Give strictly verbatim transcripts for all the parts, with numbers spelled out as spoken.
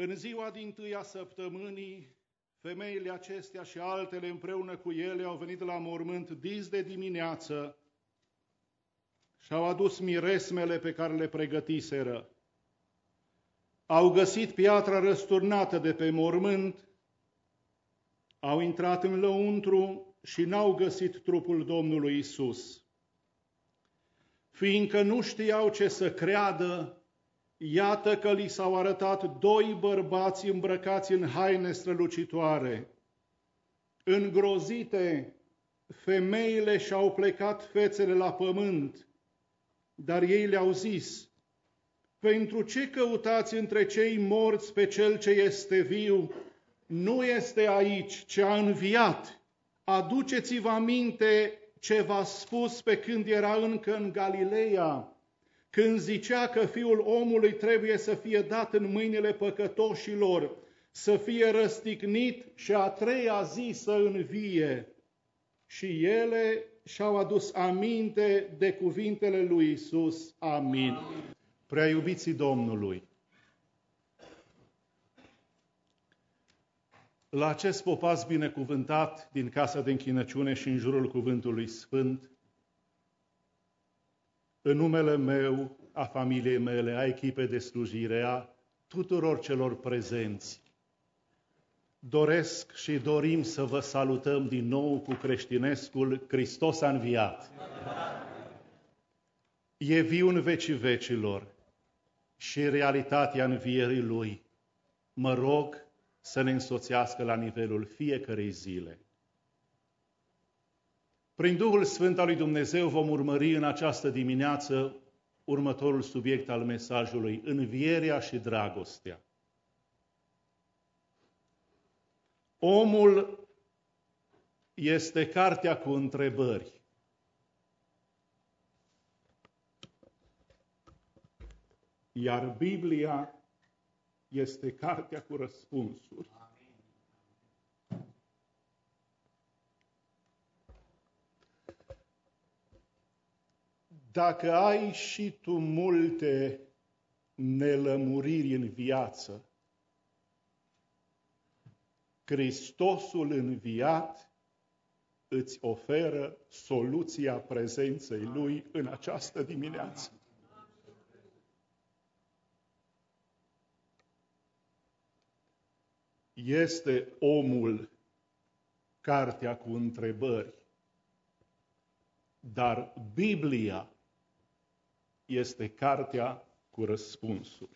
În ziua dintâi a săptămânii, femeile acestea și altele împreună cu ele au venit la mormânt dis de dimineață și au adus miresmele pe care le pregătiseră. Au găsit piatra răsturnată de pe mormânt, au intrat în lăuntru și n-au găsit trupul Domnului Isus. Fiindcă nu știau ce să creadă, iată că li s-au arătat doi bărbați îmbrăcați în haine strălucitoare. Îngrozite, femeile și-au plecat fețele la pământ, dar ei le-au zis: pentru ce căutați între cei morți pe cel ce este viu? Nu este aici, ci a înviat. Aduceți-vă aminte ce v-a spus pe când era încă în Galileea, când zicea că Fiul omului trebuie să fie dat în mâinile păcătoșilor, să fie răstignit și a treia zi să învie. Și ele și-au adus aminte de cuvintele lui Isus. Amin. Amin. Prea iubiții Domnului, la acest popas binecuvântat din casa de închinăciune și în jurul cuvântului sfânt, în numele meu, a familiei mele, a echipei de slujire, a tuturor celor prezenți, doresc și dorim să vă salutăm din nou cu creștinescul: Hristos a înviat! E viu în vecii vecilor și realitatea învierii Lui, mă rog să ne însoțească la nivelul fiecărei zile. Prin Duhul Sfânt al lui Dumnezeu vom urmări în această dimineață următorul subiect al mesajului: învierea și dragostea. Omul este cartea cu întrebări. Iar Biblia este cartea cu răspunsuri. Dacă ai și tu multe nelămuriri în viață, Hristosul înviat îți oferă soluția prezenței Lui în această dimineață. Este omul cartea cu întrebări, dar Biblia este cartea cu răspunsuri.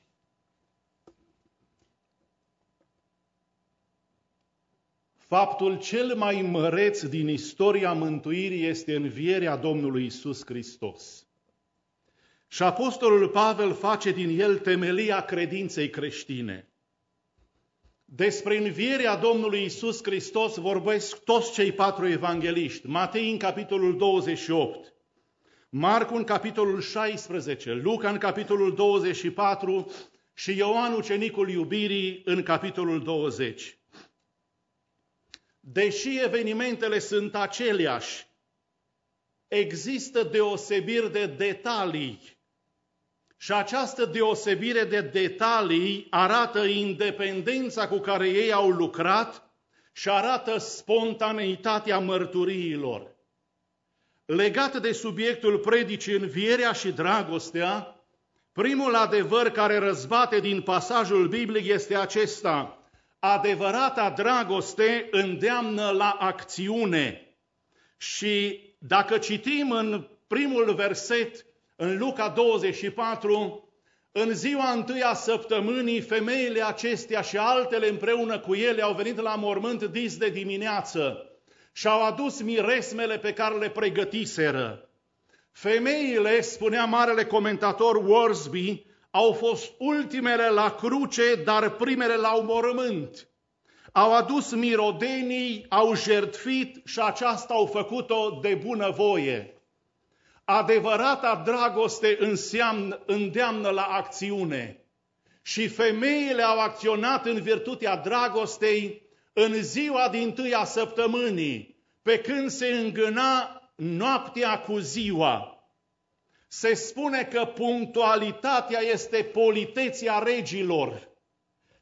Faptul cel mai măreț din istoria mântuirii este învierea Domnului Isus Hristos. Și Apostolul Pavel face din el temelia credinței creștine. Despre învierea Domnului Isus Hristos vorbesc toți cei patru evangeliști. Matei în capitolul douăzeci și opt, Marcu în capitolul șaisprezece, Luca în capitolul douăzeci și patru și Ioan ucenicul iubirii în capitolul douăzeci. Deși evenimentele sunt aceleași, există deosebiri de detalii. Și această deosebire de detalii arată independența cu care ei au lucrat și arată spontaneitatea mărturiilor. Legat de subiectul predicii învierea și dragostea, primul adevăr care răzbate din pasajul biblic este acesta: adevărata dragoste îndeamnă la acțiune. Și dacă citim în primul verset, în Luca douăzeci și patru, în ziua întâi a săptămânii, femeile acestea și altele împreună cu ele au venit la mormânt dis de dimineață și au adus miresmele pe care le pregătiseră. Femeile, spunea marele comentator Worsby, au fost ultimele la cruce, dar primele la mormânt. Au adus mirodenii, au jertfit și aceasta au făcut-o de bunăvoie. Adevărata dragoste înseamnă, îndeamnă la acțiune. Și femeile au acționat în virtutea dragostei în ziua dintâi a săptămânii, pe când se îngâna noaptea cu ziua. Se spune că punctualitatea este politețea regilor.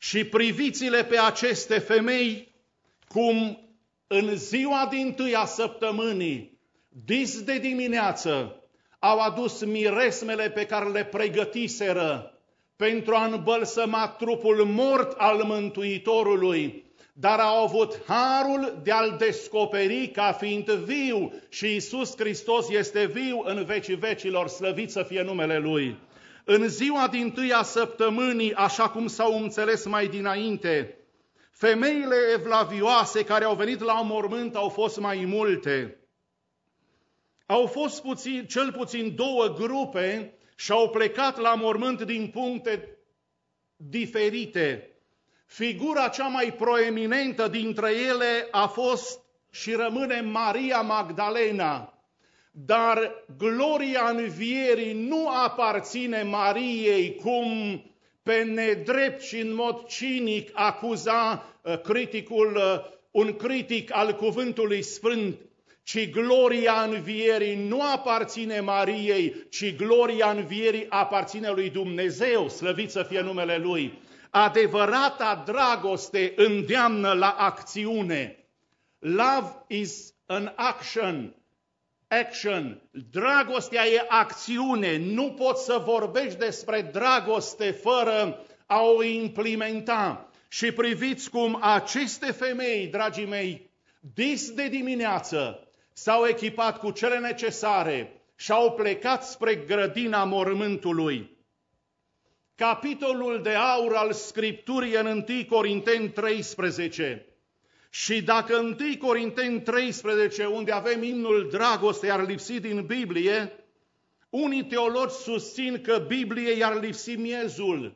Și priviți-le pe aceste femei cum în ziua dintâi a săptămânii, dis de dimineață, au adus miresmele pe care le pregătiseră pentru a îmbălsăma trupul mort al Mântuitorului, dar au avut harul de a-L descoperi ca fiind viu și Iisus Hristos este viu în vecii vecilor, slăvit să fie numele Lui. În ziua dintâi a săptămânii, așa cum s-au înțeles mai dinainte, femeile evlavioase care au venit la mormânt au fost mai multe. Au fost puțin, cel puțin două grupe și au plecat la mormânt din puncte diferite. Figura cea mai proeminentă dintre ele a fost și rămâne Maria Magdalena, dar gloria învierii nu aparține Mariei, cum pe nedrept și în mod cinic acuza criticul, un critic al cuvântului sfânt, ci gloria învierii nu aparține Mariei, ci gloria învierii aparține lui Dumnezeu, slăvit să fie numele Lui. Adevărata dragoste îndeamnă la acțiune. Love is an action. Action. Dragostea e acțiune. Nu poți să vorbești despre dragoste fără a o implementa. Și priviți cum aceste femei, dragii mei, dis de dimineață, s-au echipat cu cele necesare și au plecat spre grădina mormântului. Capitolul de aur al Scripturii în întâi Corinteni treisprezece. Și dacă întâi Corinteni treisprezece, unde avem imnul dragostei, ar lipsi din Biblie, unii teologi susțin că Biblie i-ar lipsi miezul.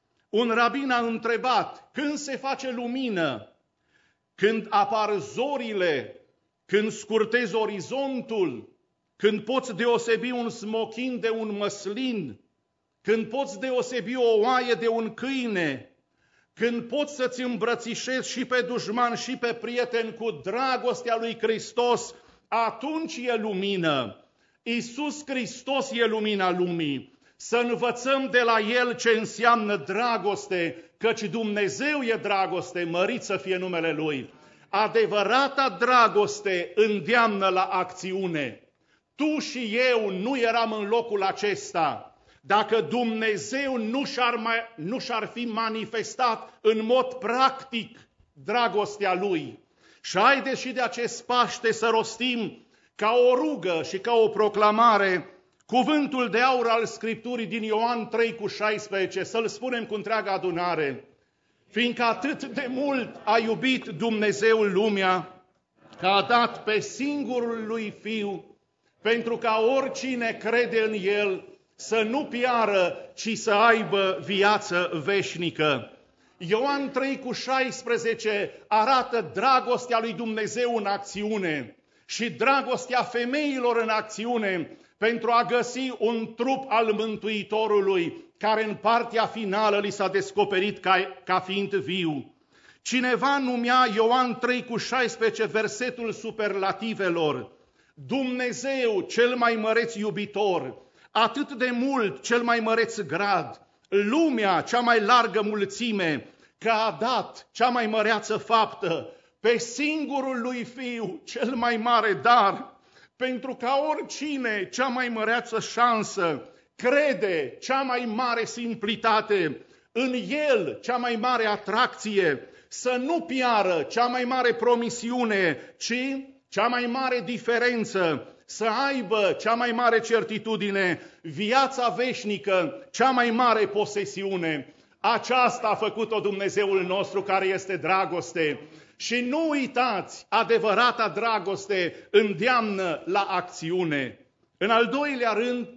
Un rabin a întrebat, când se face lumină? Când apar zorile? Când scurtezi orizontul? Când poți deosebi un smochin de un măslin? Când poți deosebi o oaie de un câine? Când poți să-ți îmbrățișezi și pe dușman și pe prieten cu dragostea lui Hristos, atunci e lumină. Iisus Hristos e lumina lumii. Să învățăm de la El ce înseamnă dragoste, căci Dumnezeu e dragoste, mărit să fie numele Lui. Adevărata dragoste îndeamnă la acțiune. Tu și eu nu eram în locul acesta dacă Dumnezeu nu și-ar, mai, nu și-ar fi manifestat în mod practic dragostea Lui. Și haideți și de acest Paște să rostim ca o rugă și ca o proclamare cuvântul de aur al Scripturii din Ioan trei cu șaisprezece, să-l spunem cu întreaga adunare. Fiindcă atât de mult a iubit Dumnezeul lumea, că a dat pe singurul Lui Fiu, pentru ca oricine crede în El să nu piară, ci să aibă viață veșnică. Ioan trei cu șaisprezece arată dragostea lui Dumnezeu în acțiune și dragostea femeilor în acțiune pentru a găsi un trup al Mântuitorului, care în partea finală li s-a descoperit ca, ca fiind viu. Cineva numea Ioan trei cu șaisprezece versetul superlativelor. Dumnezeu, cel mai măreț iubitor, atât de mult cel mai măreț grad, lumea, cea mai largă mulțime, că a dat cea mai măreață faptă pe singurul Lui Fiu, cel mai mare dar, pentru ca oricine, cea mai măreață șansă, crede, cea mai mare simplitate, în El, cea mai mare atracție, să nu piară, cea mai mare promisiune, ci cea mai mare diferență, să aibă cea mai mare certitudine, viața veșnică, cea mai mare posesiune. Aceasta a făcut-o Dumnezeul nostru, care este dragoste. Și nu uitați, adevărata dragoste îndeamnă la acțiune. În al doilea rând,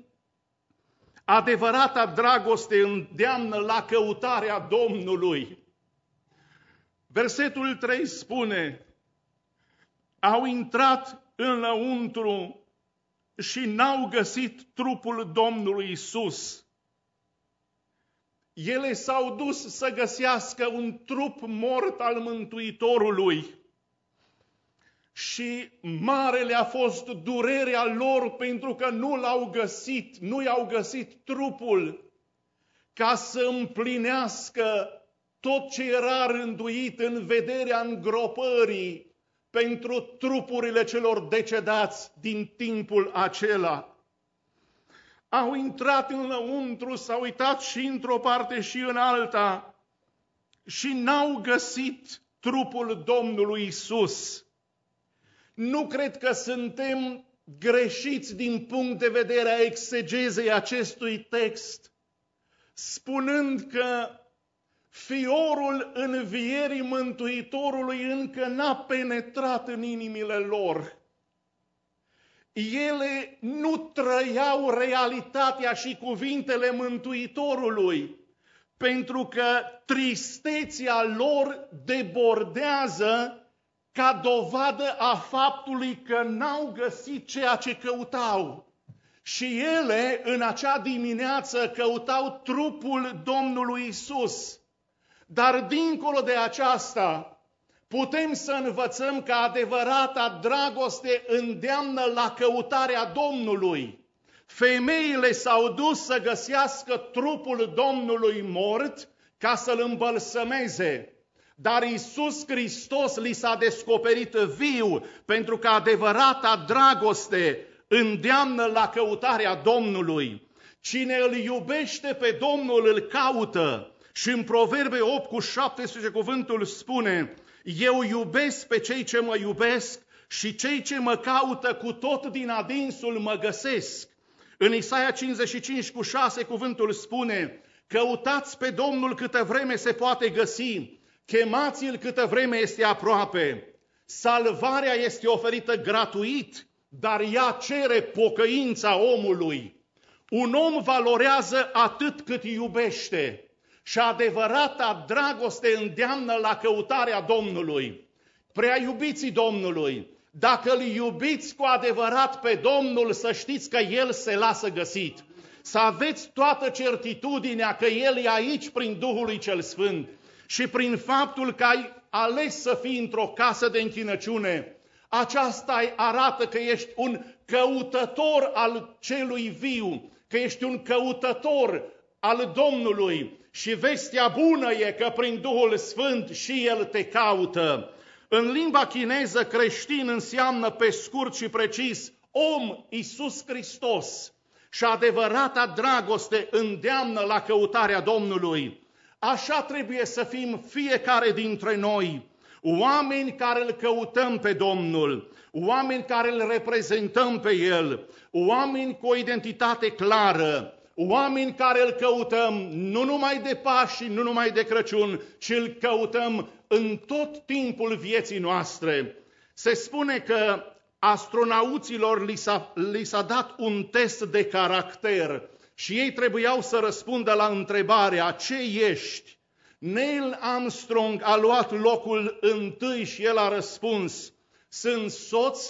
adevărata dragoste îndeamnă la căutarea Domnului. Versetul trei spune, au intrat înăuntru și n-au găsit trupul Domnului Isus. Ele s-au dus să găsească un trup mort al Mântuitorului și mare le-a fost durerea lor pentru că nu l-au găsit, nu i-au găsit trupul ca să împlinească tot ce era rânduit în vederea îngropării pentru trupurile celor decedați din timpul acela. Au intrat înăuntru, s-au uitat și într-o parte și în alta și n-au găsit trupul Domnului Isus. Nu cred că suntem greșiți din punct de vedere a exegezei acestui text, spunând că fiorul învierii Mântuitorului încă n-a penetrat în inimile lor. Ele nu trăiau realitatea și cuvintele Mântuitorului, pentru că tristețea lor debordează ca dovadă a faptului că n-au găsit ceea ce căutau. Și ele în acea dimineață căutau trupul Domnului Isus. Dar dincolo de aceasta, putem să învățăm că adevărata dragoste îndeamnă la căutarea Domnului. Femeile s-au dus să găsească trupul Domnului mort ca să-l îmbălsămeze. Dar Iisus Hristos li s-a descoperit viu, pentru că adevărata dragoste îndeamnă la căutarea Domnului. Cine îl iubește pe Domnul îl caută. Și în Proverbe opt cu șaptesprezece cuvântul spune: eu iubesc pe cei ce mă iubesc și cei ce mă caută cu tot din adinsul mă găsesc. În Isaia cincizeci și cinci cu șase cuvântul spune: căutați pe Domnul câtă vreme se poate găsi, chemați-l câtă vreme este aproape. Salvarea este oferită gratuit, dar ea cere pocăința omului. Un om valorează atât cât iubește. Și adevărata dragoste îndeamnă la căutarea Domnului. Prea iubiții Domnului, dacă îl iubiți cu adevărat pe Domnul, să știți că El se lasă găsit. Să aveți toată certitudinea că El e aici prin Duhul lui Cel Sfânt și prin faptul că ai ales să fii într-o casă de închinăciune. Aceasta arată că ești un căutător al celui viu, că ești un căutător al Domnului. Și vestea bună e că prin Duhul Sfânt și El te caută. În limba chineză, creștin înseamnă pe scurt și precis om, Iisus Hristos. Și adevărata dragoste îndeamnă la căutarea Domnului. Așa trebuie să fim fiecare dintre noi, oameni care îl căutăm pe Domnul, oameni care îl reprezentăm pe El, oameni cu o identitate clară, oameni care îl căutăm nu numai de Paști, nu numai de Crăciun, ci îl căutăm în tot timpul vieții noastre. Se spune că astronauților li s-a, li s-a dat un test de caracter și ei trebuiau să răspundă la întrebarea: ce ești? Neil Armstrong a luat locul întâi și el a răspuns: sunt soț,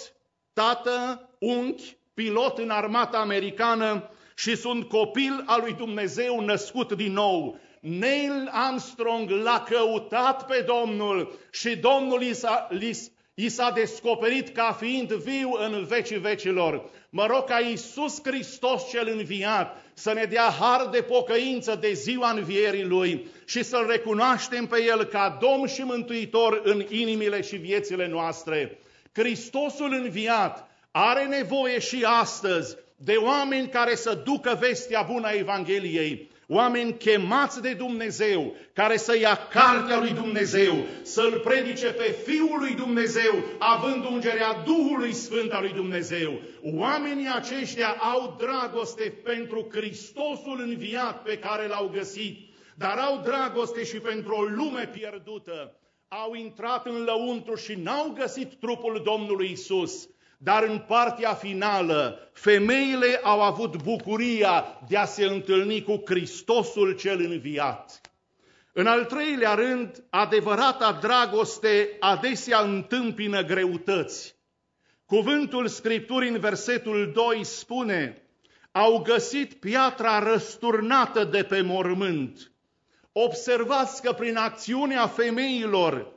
tată, unchi, pilot în armata americană și sunt copil al lui Dumnezeu născut din nou. Neil Armstrong l-a căutat pe Domnul și Domnul i s-a, i s-a descoperit ca fiind viu în vecii vecilor. Mă rog ca Iisus Hristos cel înviat să ne dea har de pocăință de ziua învierii Lui și să-L recunoaștem pe El ca Domn și Mântuitor în inimile și viețile noastre. Hristosul înviat are nevoie și astăzi de oameni care să ducă vestea bună a Evangheliei, oameni chemați de Dumnezeu, care să ia cartea lui Dumnezeu, să-L predice pe Fiul lui Dumnezeu, având ungerea Duhului Sfânt al lui Dumnezeu. Oamenii aceștia au dragoste pentru Hristosul înviat pe care l-au găsit, dar au dragoste și pentru o lume pierdută. Au intrat în lăuntru și n-au găsit trupul Domnului Isus. Dar în partea finală, femeile au avut bucuria de a se întâlni cu Hristosul cel înviat. În al treilea rând, adevărata dragoste adesea întâmpină greutăți. Cuvântul Scripturii în versetul doi spune: au găsit piatra răsturnată de pe mormânt. Observați că prin acțiunea femeilor,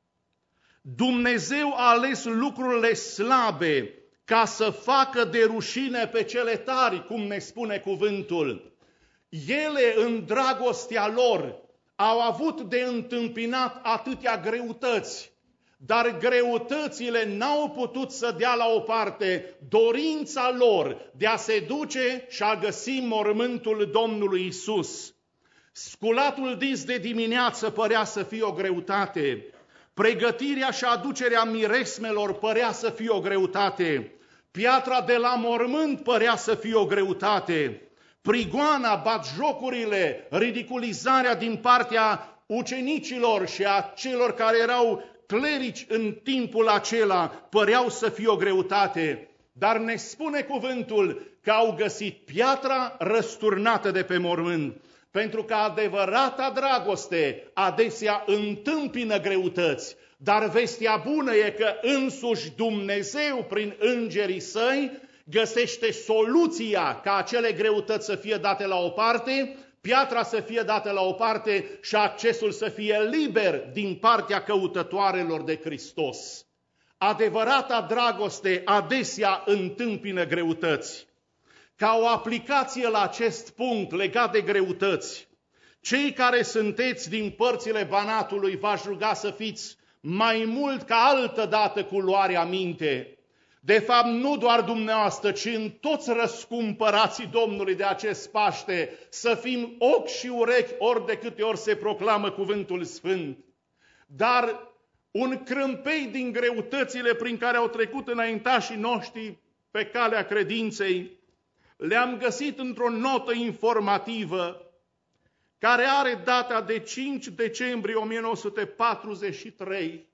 Dumnezeu a ales lucrurile slabe ca să facă de rușine pe cele tari, cum ne spune cuvântul. Ele, în dragostea lor, au avut de întâmpinat atâtea greutăți, dar greutățile n-au putut să dea la o parte dorința lor de a se duce și a găsi mormântul Domnului Isus. Sculatul dis de dimineață părea să fie o greutate, pregătirea și aducerea miresmelor părea să fie o greutate, piatra de la mormânt părea să fie o greutate, prigoana, batjocurile, ridiculizarea din partea ucenicilor și a celor care erau clerici în timpul acela păreau să fie o greutate, dar ne spune cuvântul că au găsit piatra răsturnată de pe mormânt, pentru că adevărata dragoste adesea întâmpină greutăți, dar vestea bună e că însuși Dumnezeu prin îngerii săi găsește soluția ca acele greutăți să fie date la o parte, piatra să fie dată la o parte și accesul să fie liber din partea căutătoarelor de Hristos. Adevărata dragoste adesea întâmpină greutăți. Ca o aplicație la acest punct legat de greutăți, cei care sunteți din părțile Banatului v-aș ruga să fiți mai mult ca altă dată cu luarea minte. De fapt, nu doar dumneavoastră, ci în toți răscumpărații Domnului de acest Paște, să fim ochi și urechi ori de câte ori se proclamă cuvântul Sfânt. Dar un crâmpei din greutățile prin care au trecut înaintașii noștri pe calea credinței, le-am găsit într-o notă informativă care are data de cinci decembrie o mie nouă sute patruzeci și trei.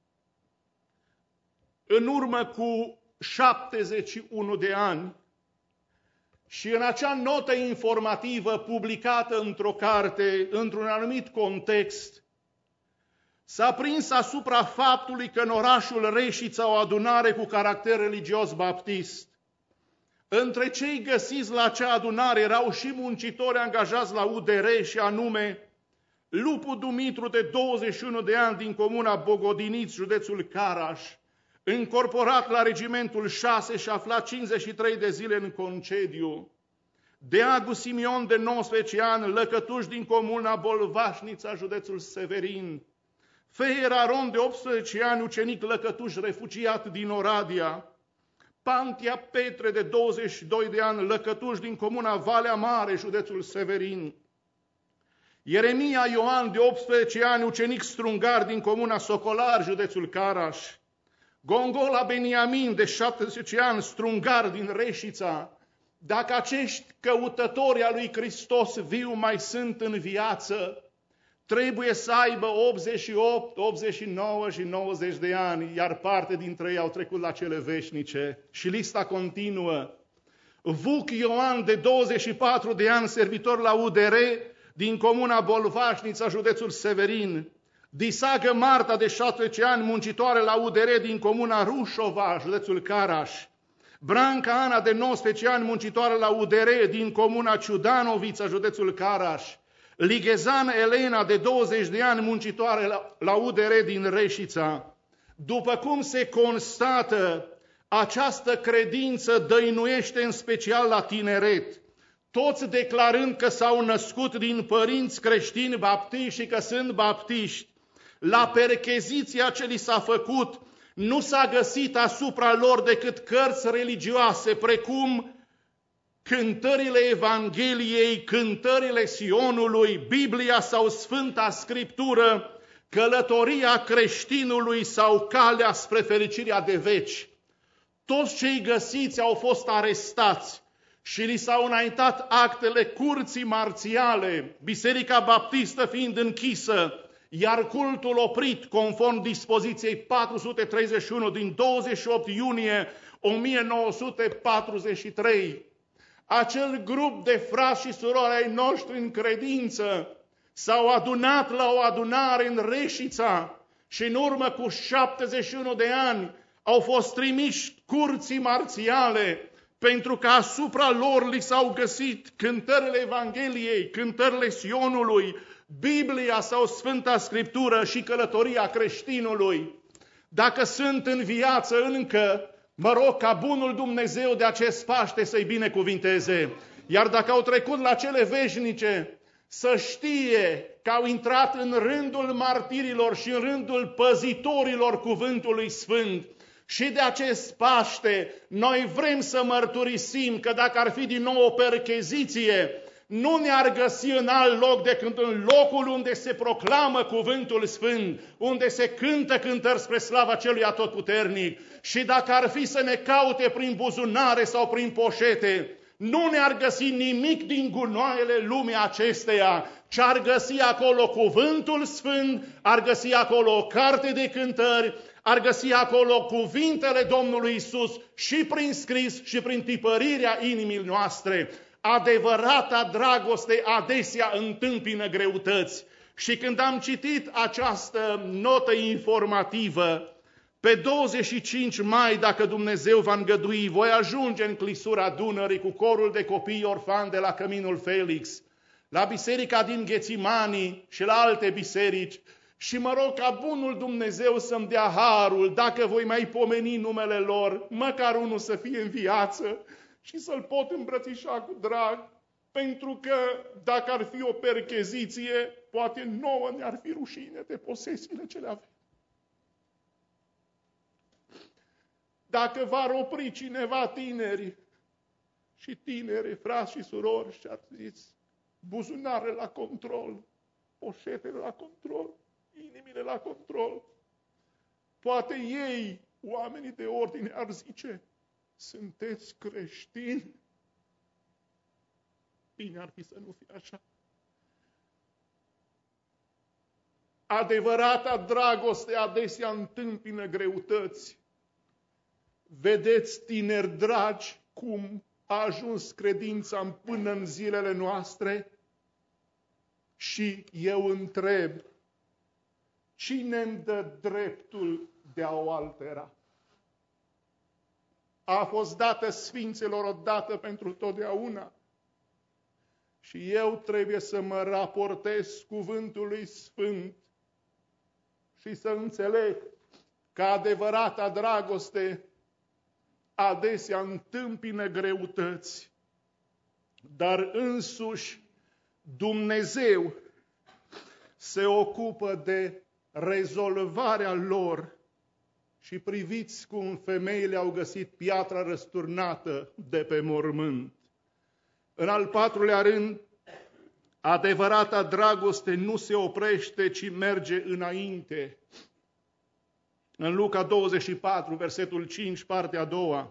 În urmă cu șaptezeci și unu de ani, și în acea notă informativă publicată într-o carte, într-un anumit context, s-a prins asupra faptului că în orașul Reșița o adunare cu caracter religios baptist. Între cei găsiți la acea adunare erau și muncitori angajați la U D R, și anume Lupu Dumitru, de douăzeci și unu de ani, din comuna Bogodiniți, județul Caraș, încorporat la regimentul șase și aflat cincizeci și trei de zile în concediu. Deagu Simion, de nouăsprezece ani, lăcătuș din comuna Bolvașnița, județul Severin. Feier Aron, de optsprezece ani, ucenic lăcătuș refugiat din Oradea. Pantia Petre, de douăzeci și doi de ani, lăcătuș din comuna Valea Mare, județul Severin. Ieremia Ioan, de optsprezece ani, ucenic strungar din comuna Socolar, județul Caraș. Gongola Beniamin, de șaptesprezece ani, strungar din Reșița. Dacă acești căutători al lui Hristos viu mai sunt în viață, trebuie să aibă optzeci și opt, optzeci și nouă și nouăzeci de ani, iar parte dintre ei au trecut la cele veșnice. Și lista continuă. Vuc Ioan, de douăzeci și patru de ani, servitor la U D R, din comuna Bolvașnița, județul Severin. Disagă Marta, de șaptesprezece ani, muncitoare la U D R, din comuna Rușova, județul Caraș. Branca Ana, de nouăsprezece ani, muncitoare la U D R, din comuna Ciudanovița, județul Caraș. Lighezan Elena, de douăzeci de ani, muncitoare la, la U D R din Reșița. După cum se constată, această credință dăinuiește în special la tineret, toți declarând că s-au născut din părinți creștini baptiști și că sunt baptiști. La percheziția ce li s-a făcut, nu s-a găsit asupra lor decât cărți religioase, precum cântările Evangheliei, cântările Sionului, Biblia sau Sfânta Scriptură, călătoria creștinului sau calea spre fericirea de veci. Toți cei găsiți au fost arestați și li s-au înaintat actele curții marțiale, Biserica Baptistă fiind închisă, iar cultul oprit conform dispoziției patru sute treizeci și unu din douăzeci și opt iunie o mie nouă sute patruzeci și trei. Acel grup de frați și surori ai noștri în credință s-au adunat la o adunare în Reșița și în urmă cu șaptezeci și unu de ani au fost trimiși curții marțiale, pentru că asupra lor li s-au găsit cântările Evangheliei, cântările Sionului, Biblia sau Sfânta Scriptură și călătoria creștinului. Dacă sunt în viață încă, mă rog ca bunul Dumnezeu de acest Paște să-i binecuvinteze. Iar dacă au trecut la cele veșnice, să știe că au intrat în rândul martirilor și în rândul păzitorilor cuvântului sfânt. Și de acest Paște noi vrem să mărturisim că dacă ar fi din nou o percheziție, nu ne-ar găsi în alt loc decât în locul unde se proclamă cuvântul sfânt, unde se cântă cântări spre slava celui atotputernic. Și dacă ar fi să ne caute prin buzunare sau prin poșete, nu ne-ar găsi nimic din gunoaiele lumii acesteia, ci ar găsi acolo cuvântul sfânt, ar găsi acolo o carte de cântări, ar găsi acolo cuvintele Domnului Isus și prin scris și prin tipărirea inimii noastre. Adevărata dragoste adesea întâmpină greutăți. Și când am citit această notă informativă, pe douăzeci și cinci mai, dacă Dumnezeu va îngădui, voi ajunge în clisura Dunării cu corul de copii orfani de la Căminul Felix, la biserica din Ghețimani și la alte biserici, și mă rog ca bunul Dumnezeu să-mi dea harul, dacă voi mai pomeni numele lor, măcar unul să fie în viață și să-l pot îmbrățișa cu drag, pentru că dacă ar fi o percheziție, poate nouă ne-ar fi rușine de posesiile ce le avem. Dacă v-ar opri cineva tineri și tineri, frați și surori, și ați zis, buzunare la control, poșetele la control, inimile la control, poate ei, oamenii de ordine, ar zice, sunteți creștini? Bine ar fi să nu fie așa. Adevărata dragoste adesea întâmpină greutăți. Vedeți, tineri dragi, cum a ajuns credința până în zilele noastre? Și eu întreb, cine îmi dă dreptul de a o altera? A fost dată sfinților odată pentru totdeauna. Și eu trebuie să mă raportez cuvântului sfânt și să înțeleg că adevărata dragoste adesea întâmpină greutăți, dar însuși Dumnezeu se ocupă de rezolvarea lor. Și priviți cum femeile au găsit piatra răsturnată de pe mormânt. În al patrulea rând, adevărata dragoste nu se oprește, ci merge înainte. În Luca douăzeci și patru, versetul cinci, partea a doua.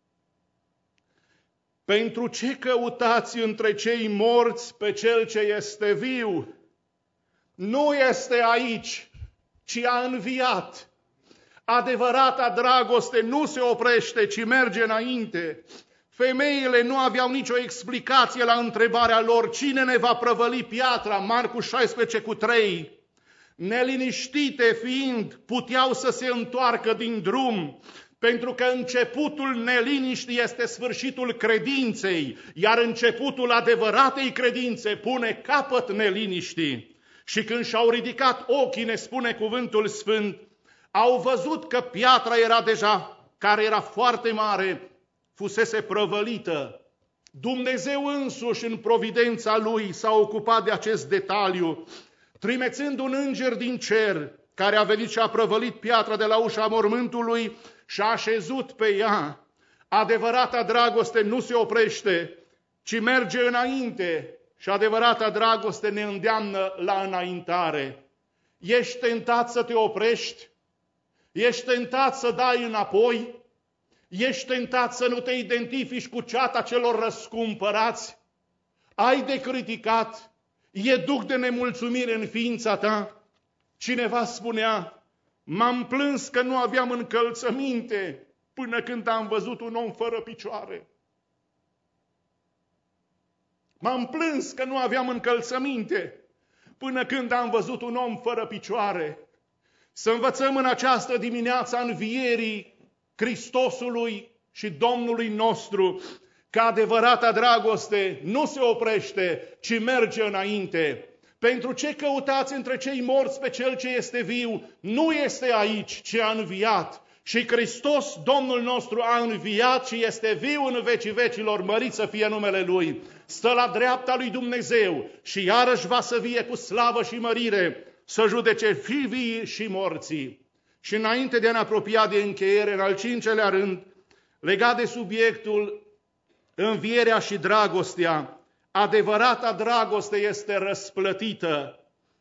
Pentru ce căutați între cei morți pe cel ce este viu? Nu este aici, ci a înviat. Adevărata dragoste nu se oprește, ci merge înainte. Femeile nu aveau nicio explicație la întrebarea lor, cine ne va prăvăli piatra? Marcu șaisprezece cu trei. Neliniștite fiind, puteau să se întoarcă din drum, pentru că începutul neliniștii este sfârșitul credinței, iar începutul adevăratei credințe pune capăt neliniștii. Și când și-au ridicat ochii, ne spune cuvântul sfânt, au văzut că piatra era deja, care era foarte mare, fusese prăvălită. Dumnezeu însuși, în providența Lui, s-a ocupat de acest detaliu, trimețând un înger din cer, care a venit și a prăvălit piatra de la ușa mormântului și a așezut pe ea. Adevărata dragoste nu se oprește, ci merge înainte și adevărata dragoste ne îndeamnă la înaintare. Ești tentat să te oprești? Ești tentat să dai înapoi? Ești tentat să nu te identifici cu ceata celor răscumpărați? Ai de criticat? E duc de nemulțumire în ființa ta? Cineva spunea, m-am plâns că nu aveam încălțăminte până când am văzut un om fără picioare. M-am plâns că nu aveam încălțăminte până când am văzut un om fără picioare. Să învățăm în această dimineață a învierii Hristosului și Domnului nostru că adevărata dragoste nu se oprește, ci merge înainte. Pentru ce căutați între cei morți pe cel ce este viu? Nu este aici, ci a înviat. Și Hristos, Domnul nostru, a înviat și este viu în vecii vecilor, mărit să fie numele Lui. Stă la dreapta lui Dumnezeu și iarăși va să vie cu slavă și mărire, să judece vivii și morții. Și înainte de a ne apropia de încheiere, în al cincelea rând, legat de subiectul învierea și dragostea, adevărata dragoste este răsplătită.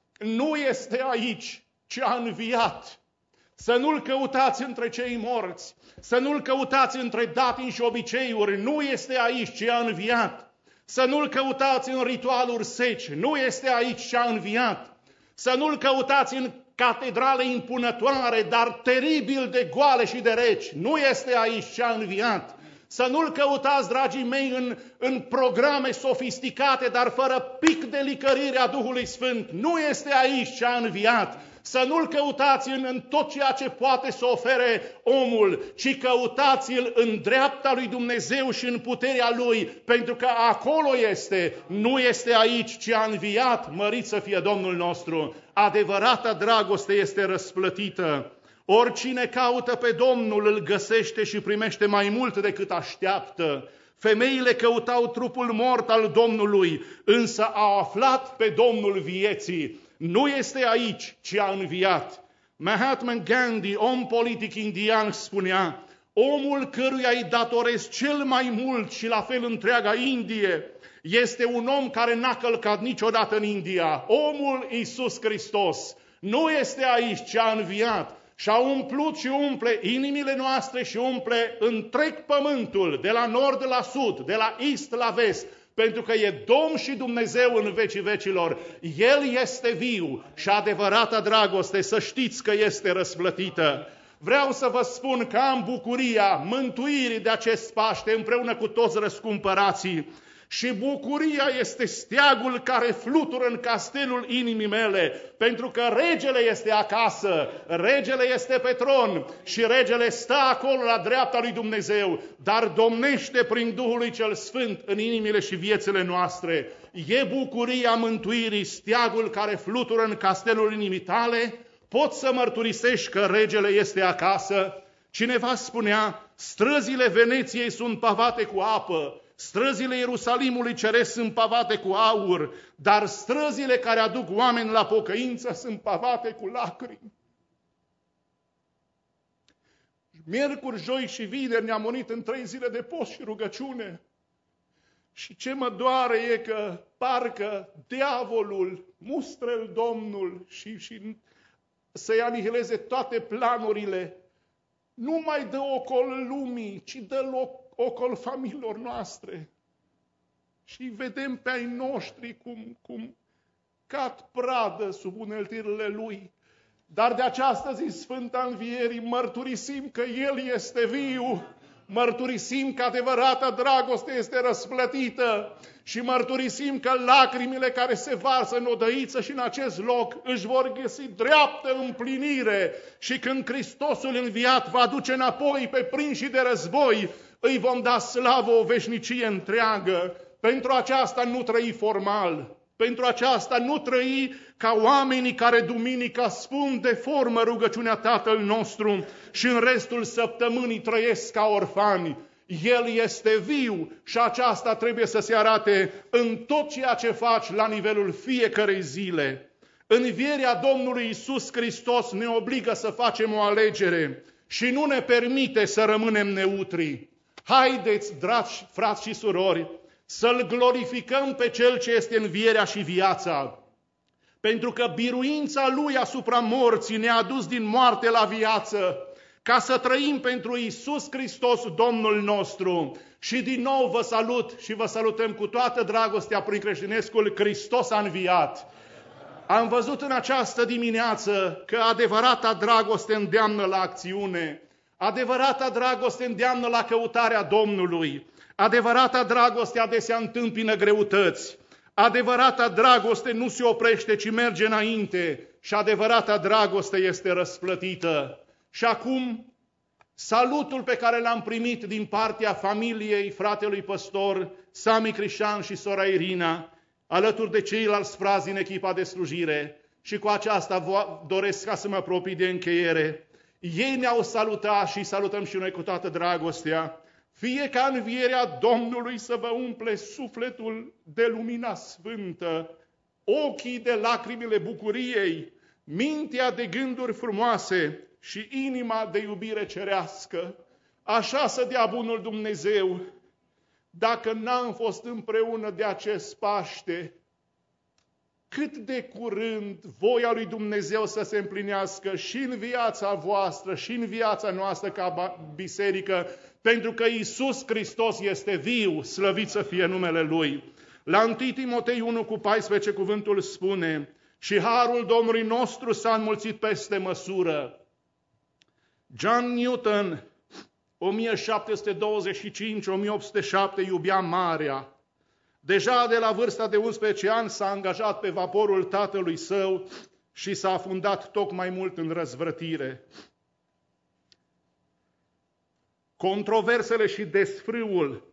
Nu este aici, ci a înviat. Să nu-L căutați între cei morți, să nu-L căutați între datini și obiceiuri, nu este aici, ci a înviat. Să nu-L căutați în ritualuri seci, nu este aici, ci a înviat. Să nu-L căutați în catedrale impunătoare, dar teribil de goale și de reci, nu este aici, ci a înviat. Să nu-L căutați, dragii mei, în, în programe sofisticate, dar fără pic de licărire a Duhului Sfânt, nu este aici, ci a înviat. Să nu-L căutați în, în tot ceea ce poate să ofere omul, ci căutați-L în dreapta lui Dumnezeu și în puterea Lui, pentru că acolo este, nu este aici, ci a înviat, mărit să fie Domnul nostru. Adevărata dragoste este răsplătită. Oricine caută pe Domnul îl găsește și primește mai mult decât așteaptă. Femeile căutau trupul mort al Domnului, însă au aflat pe Domnul vieții. Nu este aici, ci a înviat. Mahatma Gandhi, om politic indian, spunea: omul căruia îi datoresc cel mai mult și la fel întreaga Indie, este un om care n-a călcat niciodată în India. Omul Iisus Hristos nu este aici, ci a înviat. Și-a umplut și umple inimile noastre și umple întreg pământul, de la nord la sud, de la est la vest, pentru că e Domn și Dumnezeu în vecii vecilor. El este viu și adevărata dragoste, să știți că este răsplătită. Vreau să vă spun că am bucuria mântuirii de acest Paște împreună cu toți răscumpărații. Și bucuria este steagul care flutură în castelul inimii mele, pentru că regele este acasă, regele este pe tron și regele stă acolo la dreapta lui Dumnezeu, dar domnește prin Duhul lui cel Sfânt în inimile și viețile noastre. E bucuria mântuirii, steagul care flutură în castelul inimii tale? Poți să mărturisești că regele este acasă? Cineva spunea: străzile Veneției sunt pavate cu apă, străzile Ierusalimului Ceresc sunt pavate cu aur, dar străzile care aduc oameni la pocăință sunt pavate cu lacrimi. Miercuri, joi și vineri ne-am unit în trei zile de post și rugăciune. Și ce mă doare e că parcă diavolul mustră Domnul și, și să-i anihileze toate planurile. Nu mai dă ocol lumii, ci dă loc ocol familiilor noastre. Și vedem pe ai noștri cum, cum cad pradă sub uneltirile Lui. Dar de această zi Sfânta Învierii mărturisim că El este viu, mărturisim că adevărata dragoste este răsplătită și mărturisim că lacrimile care se varsă în odăiță și în acest loc își vor găsi dreaptă împlinire și când Hristosul înviat va duce înapoi pe prinșii de război, îi vom da slavă o veșnicie întreagă. Pentru aceasta nu trăi formal, pentru aceasta nu trăi ca oamenii care duminica spun de formă rugăciunea Tatăl nostru și în restul săptămânii trăiesc ca orfani. El este viu și aceasta trebuie să se arate în tot ceea ce faci la nivelul fiecărei zile. Învierea Domnului Iisus Hristos ne obligă să facem o alegere și nu ne permite să rămânem neutri. Haideți, dragi frați și surori, să-L glorificăm pe Cel ce este învierea și viața, pentru că biruința Lui asupra morții ne-a dus din moarte la viață, ca să trăim pentru Iisus Hristos, Domnul nostru. Și din nou vă salut și vă salutăm cu toată dragostea prin creștinescul: Hristos a înviat! Am văzut în această dimineață că adevărata dragoste îndeamnă la acțiune, adevărata dragoste îndeamnă la căutarea Domnului, adevărata dragoste adesea întâmpină greutăți, adevărata dragoste nu se oprește, ci merge înainte și adevărata dragoste este răsplătită. Și acum, salutul pe care l-am primit din partea familiei fratelui păstor Sami Crișan și sora Irina, alături de ceilalți frați din echipa de slujire, și cu aceasta doresc ca să mă apropii de încheiere. Ei ne-au salutat și salutăm și noi cu toată dragostea. Fie ca învierea Domnului să vă umple sufletul de lumina sfântă, ochii de lacrimile bucuriei, mintea de gânduri frumoase și inima de iubire cerească. Așa să dea bunul Dumnezeu. Dacă n-am fost împreună de acest Paște, cât de curând voia lui Dumnezeu să se împlinească și în viața voastră și în viața noastră ca biserică, pentru că Iisus Hristos este viu, slăvit să fie numele Lui. La întâi Timotei unu cu paisprezece cuvântul spune: și harul Domnului nostru s-a înmulțit peste măsură. John Newton, o mie șapte sute douăzeci și cinci - o mie opt sute șapte, iubea marea. Deja de la vârsta de unsprezece ani s-a angajat pe vaporul tatălui său și s-a afundat tocmai mult în răzvrătire. Controversele și desfrâul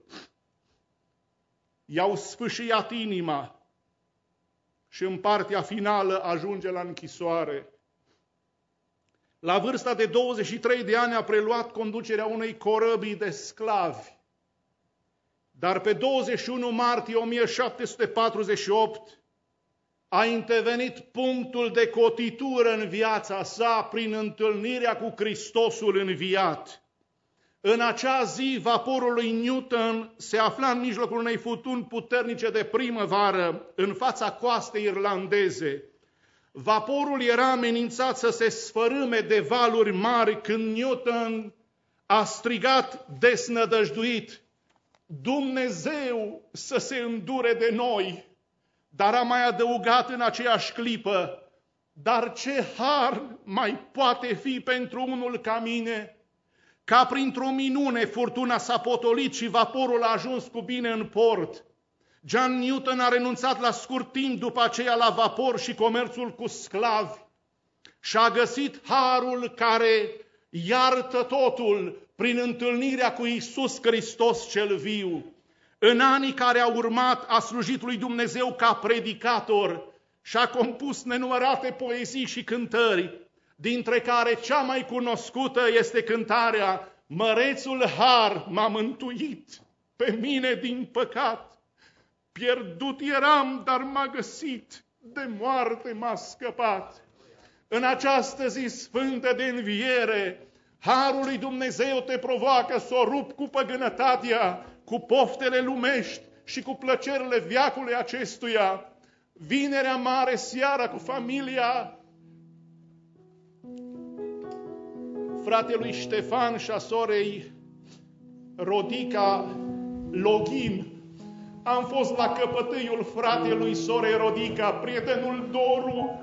i-au sfâșiat inima și în partea finală ajunge la închisoare. La vârsta de douăzeci și trei de ani a preluat conducerea unei corăbii de sclavi. Dar pe douăzeci și unu martie o mie șapte sute patruzeci și opt a intervenit punctul de cotitură în viața sa prin întâlnirea cu Hristosul înviat. În acea zi, vaporul lui Newton se afla în mijlocul unei furtuni puternice de primăvară în fața coastei irlandeze. Vaporul era amenințat să se sfărâme de valuri mari când Newton a strigat desnădăjduit: Dumnezeu să se îndure de noi! Dar a mai adăugat în aceeași clipă: dar ce har mai poate fi pentru unul ca mine? Ca printr-o minune furtuna s-a potolit și vaporul a ajuns cu bine în port. John Newton a renunțat la scurt timp după aceea la vapor și comerțul cu sclavi și a găsit harul care iartă totul prin întâlnirea cu Iisus Hristos cel viu. În anii care au urmat a slujit lui Dumnezeu ca predicator și a compus nenumărate poezii și cântări, dintre care cea mai cunoscută este cântarea Mărețul har m-a mântuit pe mine din păcat. Pierdut eram, dar m-a găsit, de moarte m-a scăpat. În această zi sfântă de înviere, harul lui Dumnezeu te provoacă să o rupi cu păgânătatea, cu poftele lumești și cu plăcerile veacului acestuia. Vinerea mare seara cu familia fratelui Ștefan și a sorei Rodica Login. Am fost la căpătâiul fratelui sorei Rodica, prietenul Doru.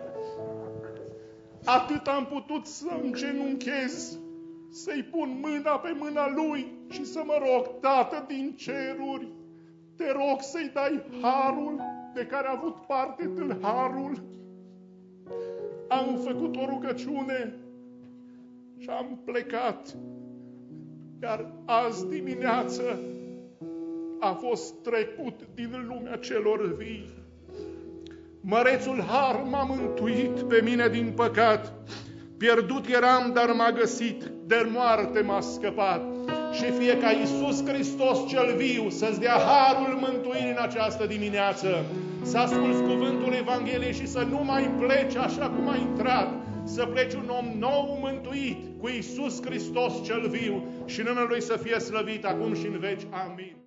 Atât am putut să îngenunchez, să-i pun mâna pe mâna lui și să mă rog: Tată din ceruri, te rog să-i dai harul de care a avut parte tâlharul. Am făcut o rugăciune și am plecat, iar azi dimineață a fost trecut din lumea celor vii. Mărețul har m-a mântuit pe mine din păcat. Pierdut eram, dar m-a găsit, de moarte m-a scăpat. Și fie ca Iisus Hristos cel viu să-ți dea harul mântuirii în această dimineață, să asculți cuvântul Evangheliei și să nu mai pleci așa cum ai intrat, să pleci un om nou mântuit cu Iisus Hristos cel viu și numele Lui să fie slăvit acum și în veci. Amin.